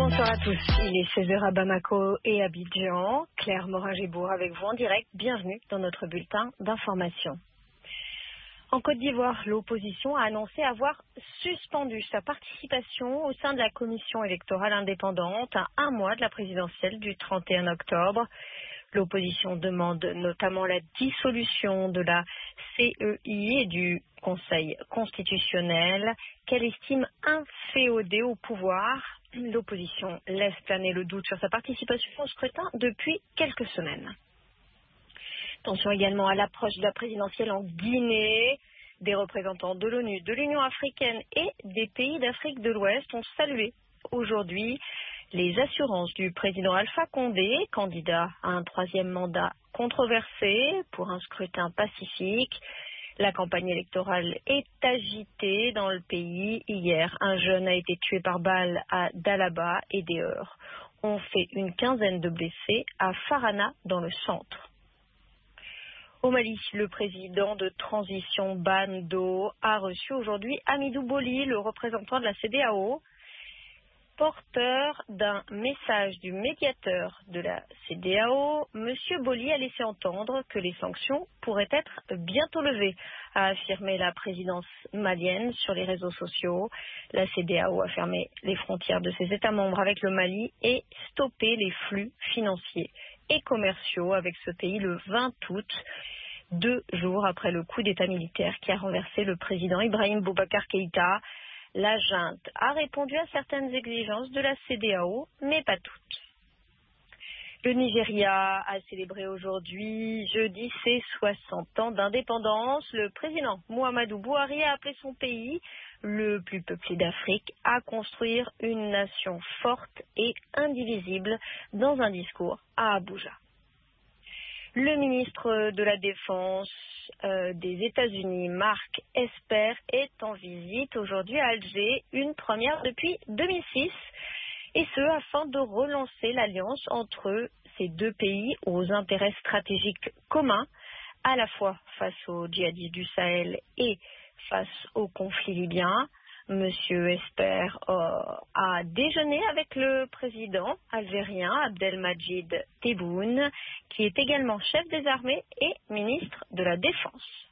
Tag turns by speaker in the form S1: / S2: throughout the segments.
S1: Bonsoir à tous, il est 16h à Bamako et Abidjan. Claire Morin-Gébour avec vous en direct, bienvenue dans notre bulletin d'information. En Côte d'Ivoire, l'opposition a annoncé avoir suspendu sa participation au sein de la commission électorale indépendante à un mois de la présidentielle du 31 octobre. L'opposition demande notamment la dissolution de la CEI et du Conseil constitutionnel qu'elle estime inféodé au pouvoir. L'opposition laisse planer le doute sur sa participation au scrutin depuis quelques semaines. Attention également à l'approche de la présidentielle en Guinée. Des représentants de l'ONU, de l'Union africaine et des pays d'Afrique de l'Ouest ont salué aujourd'hui les assurances du président Alpha Condé, candidat à un troisième mandat controversé pour un scrutin pacifique. La campagne électorale est agitée dans le pays. Hier, un jeune a été tué par balle à Dalaba et des heurts ont fait une quinzaine de blessés à Farana dans le centre. Au Mali, le président de transition Bando a reçu aujourd'hui Hamidou Boli, le représentant de la CEDEAO, porteur d'un message du médiateur de la CEDEAO. Monsieur Boli a laissé entendre que les sanctions pourraient être bientôt levées, a affirmé la présidence malienne sur les réseaux sociaux. La CEDEAO a fermé les frontières de ses États membres avec le Mali et stoppé les flux financiers et commerciaux avec ce pays le 20 août, 2 jours après le coup d'État militaire qui a renversé le président Ibrahim Boubacar Keïta. La junte a répondu à certaines exigences de la CEDEAO, mais pas toutes. Le Nigeria a célébré aujourd'hui, jeudi, ses 60 ans d'indépendance. Le président Muhammadu Buhari a appelé son pays, le plus peuplé d'Afrique, à construire une nation forte et indivisible dans un discours à Abuja. Le ministre de la Défense des États-Unis, Mark Esper, est en visite aujourd'hui à Alger, une première depuis 2006, et ce afin de relancer l'alliance entre ces deux pays aux intérêts stratégiques communs, à la fois face aux djihadistes du Sahel et face au conflit libyen. Monsieur Esper a déjeuné avec le président algérien Abdelmadjid Tebboune, qui est également chef des armées et ministre de la Défense.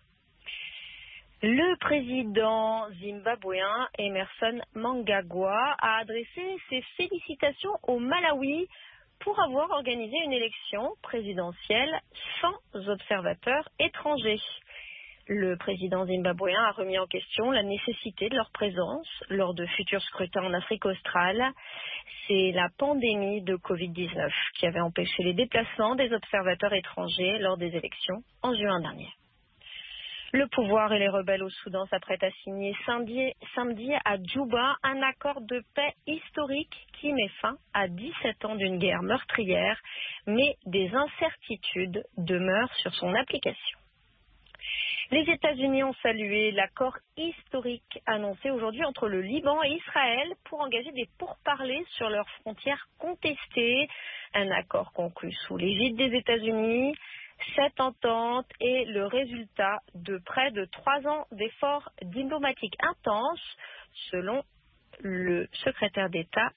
S1: Le président zimbabwéen Emerson Mnangagwa a adressé ses félicitations au Malawi pour avoir organisé une élection présidentielle sans observateurs étrangers. Le président zimbabwéen a remis en question la nécessité de leur présence lors de futurs scrutins en Afrique australe. C'est la pandémie de Covid-19 qui avait empêché les déplacements des observateurs étrangers lors des élections en juin dernier. Le pouvoir et les rebelles au Soudan s'apprêtent à signer samedi à Djouba un accord de paix historique qui met fin à 17 ans d'une guerre meurtrière, mais des incertitudes demeurent sur son application. Les États-Unis ont salué l'accord historique annoncé aujourd'hui entre le Liban et Israël pour engager des pourparlers sur leurs frontières contestées. Un accord conclu sous l'égide des États-Unis. Cette entente est le résultat de près de 3 ans d'efforts diplomatiques intenses, selon le secrétaire d'État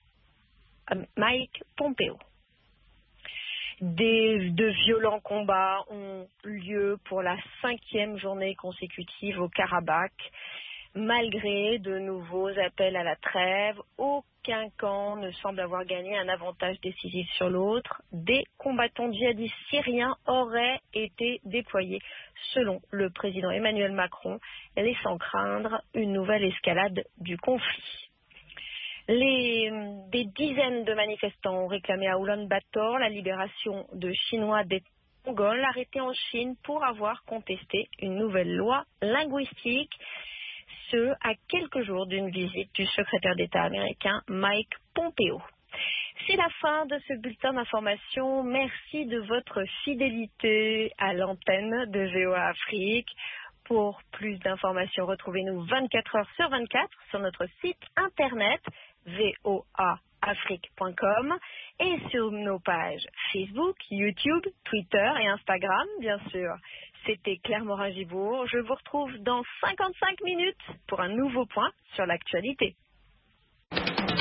S1: Mike Pompeo. De violents combats ont lieu pour la 5e journée consécutive au Karabakh. Malgré de nouveaux appels à la trêve, aucun camp ne semble avoir gagné un avantage décisif sur l'autre. Des combattants djihadistes syriens auraient été déployés, selon le président Emmanuel Macron, laissant craindre une nouvelle escalade du conflit. Des dizaines de manifestants ont réclamé à Oulan-Bator la libération de Chinois des Mongols arrêtés en Chine pour avoir contesté une nouvelle loi linguistique, ce à quelques jours d'une visite du secrétaire d'État américain Mike Pompeo. C'est la fin de ce bulletin d'information. Merci de votre fidélité à l'antenne de VOA Afrique. Pour plus d'informations, retrouvez-nous 24 heures sur 24 sur notre site internet voaafrique.com et sur nos pages Facebook, YouTube, Twitter et Instagram, bien sûr. C'était Claire Morin-Gébour. Je vous retrouve dans 55 minutes pour un nouveau point sur l'actualité.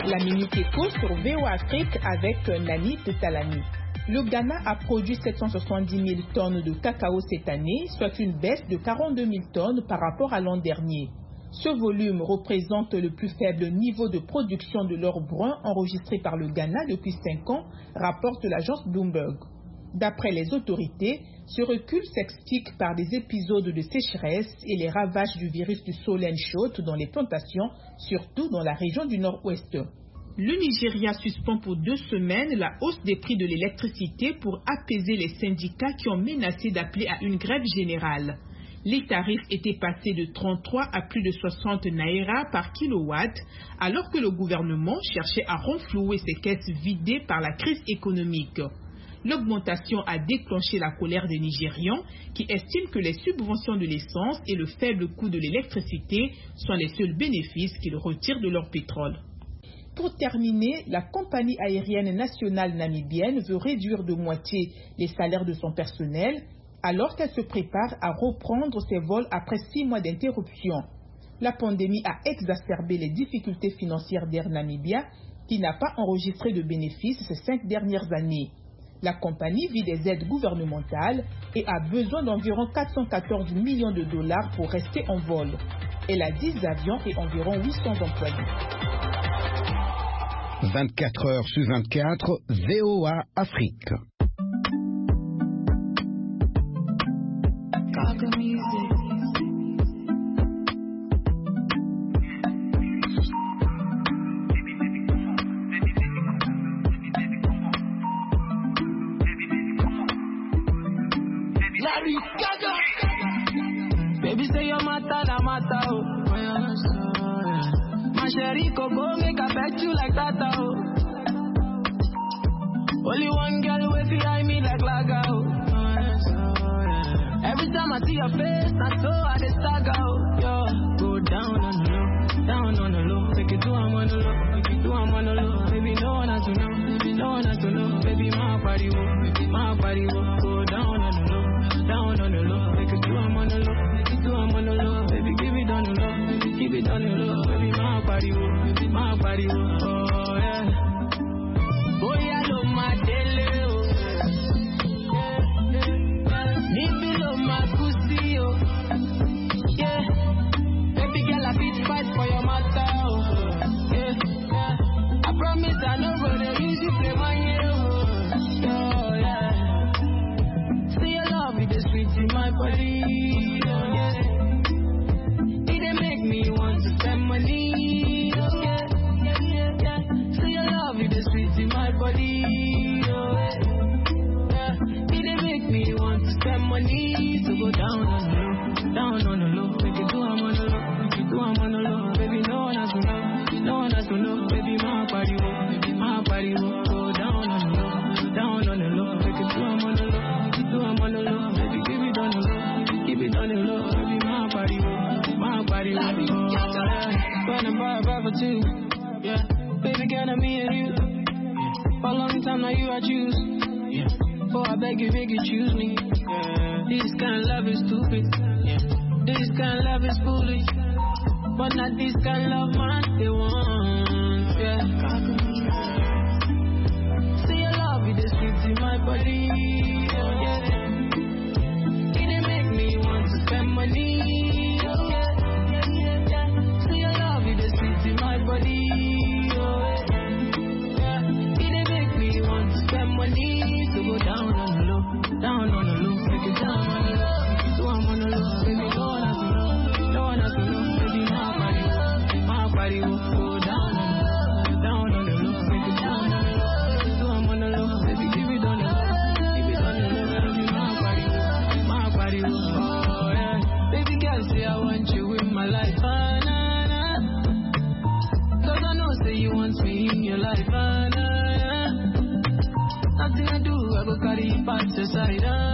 S2: La Minute Éco sur VOA Afrique avec Nani Talani. Le Ghana a produit 770 000 tonnes de cacao cette année, soit une baisse de 42 000 tonnes par rapport à l'an dernier. Ce volume représente le plus faible niveau de production de l'or brun enregistré par le Ghana depuis 5 ans, rapporte l'agence Bloomberg. D'après les autorités, ce recul s'explique par des épisodes de sécheresse et les ravages du virus du Solent Shot dans les plantations, surtout dans la région du Nord-Ouest. Le Nigeria suspend pour 2 semaines la hausse des prix de l'électricité pour apaiser les syndicats qui ont menacé d'appeler à une grève générale. Les tarifs étaient passés de 33 à plus de 60 naira par kilowatt, alors que le gouvernement cherchait à renflouer ses caisses vidées par la crise économique. L'augmentation a déclenché la colère des Nigérians qui estiment que les subventions de l'essence et le faible coût de l'électricité sont les seuls bénéfices qu'ils retirent de leur pétrole. Pour terminer, la compagnie aérienne nationale namibienne veut réduire de moitié les salaires de son personnel alors qu'elle se prépare à reprendre ses vols après 6 mois d'interruption. La pandémie a exacerbé les difficultés financières d'Air Namibia qui n'a pas enregistré de bénéfices ces 5 dernières années. La compagnie vit des aides gouvernementales et a besoin d'environ 414 millions de dollars pour rester en vol. Elle a 10 avions et environ 800 employés.
S3: 24 heures sur 24, VOA Afrique.
S4: Baby say your matter, na matter, oh. My sherry coco make I bet you like that, oh. Only one girl way behind me like Laga, oh. Every time I see your face, I so I dey stagger, oh. Yo, go down on the low, down on the low. Take it to I'm on the low, take it to I'm on the low. Baby, no one has to know, baby, no one has to know. Baby, my body, baby, my body, go down on the low, down on the low. Take it to I'm on the low, take it to I'm on the low. Baby, give it on the low, baby, keep it on the low. Baby, my body, oh yeah. Boy, I love my daily, oh. Maybe love my pussy, oh. Yeah. Baby girl, I fit fight for your matter, oh. Yeah. I promise I no go to use you play my hero, oh. Yeah. See your love with the sweet in my body, oh. Yeah. It dey make me want to spend money, oh. Yeah. See your love with the sweet in my body, oh. Yeah. It dey make me want to spend money to go down on the low, down on the low. Make it do I'm on the low, make it do I'm on the low. Baby, no one has to know, no one has to know. Baby, my body, go down on the low, down on the low. Make it do I'm on the low, make it do I'm on the low. Baby, give it on the low, keep it on the low. Baby, my body, oh yeah. Gonna buy a vibe for 2, yeah. Baby, girl, I'm me and you. For a long time now, you I choose. Yeah. Oh, I beg you, choose me. Yeah. This kind of love is stupid. Yeah. This kind of love is foolish. But not this kind of love, man, they want. Yeah. See your love with the sweet in my body. Yeah. It didn't make me want to spend money. Yeah. See your love with the sweet in my body. Money to go down on the low, down on the low, make it down on the low, make it do I'm on the low, baby, no one has to know, no one has to know, baby, my body, go down on the low, make it down on the low, do I'm on the low, baby, give it on the low, baby, my body, oh yeah, baby girl, say I want you in my life, nah, nah, 'cause I know, say you want me in your life, nah. Nothing I do, I go carry you past the side.